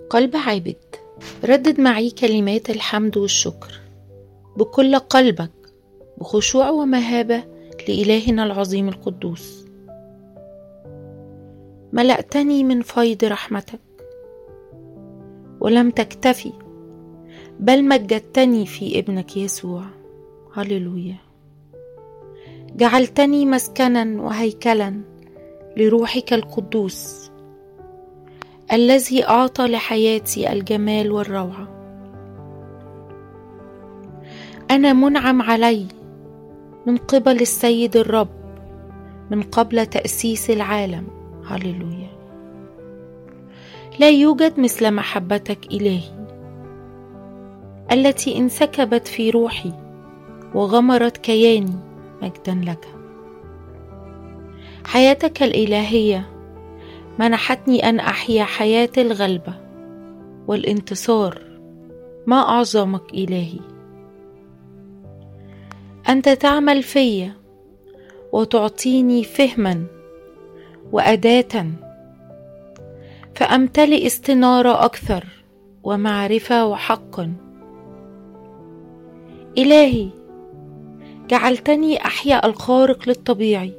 قلب عابد. ردد معي كلمات الحمد والشكر بكل قلبك بخشوع ومهابة لإلهنا العظيم القدوس. ملأتني من فيض رحمتك ولم تكتفي، بل مجدتني في ابنك يسوع. هللويا. جعلتني مسكنا وهيكلا لروحك القدوس الذي أعطى لحياتي الجمال والروعة. أنا منعم علي من قبل السيد الرب من قبل تأسيس العالم. هللويا. لا يوجد مثل محبتك إلهي التي انسكبت في روحي وغمرت كياني. مجدا لك. حياتك الإلهية منحتني أن أحيا حياة الغلبة والانتصار. ما أعظمك إلهي. أنت تعمل في وتعطيني فهما وأداة فأمتلئ استنارة أكثر ومعرفة وحقا. إلهي، جعلتني أحيا الخارق للطبيعي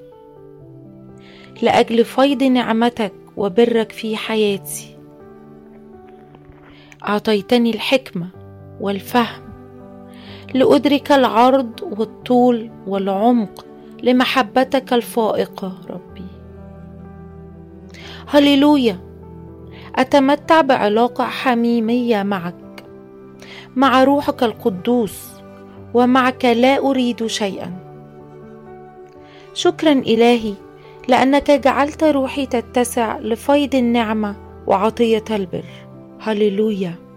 لأجل فيض نعمتك وبرك في حياتي. أعطيتني الحكمة والفهم لأدرك العرض والطول والعمق لمحبتك الفائقة. ربي، هللويا. أتمتع بعلاقة حميمية معك، مع روحك القدوس، ومعك لا أريد شيئا. شكرا إلهي لأنك جعلت روحي تتسع لفيض النعمة وعطية البر. هللويا.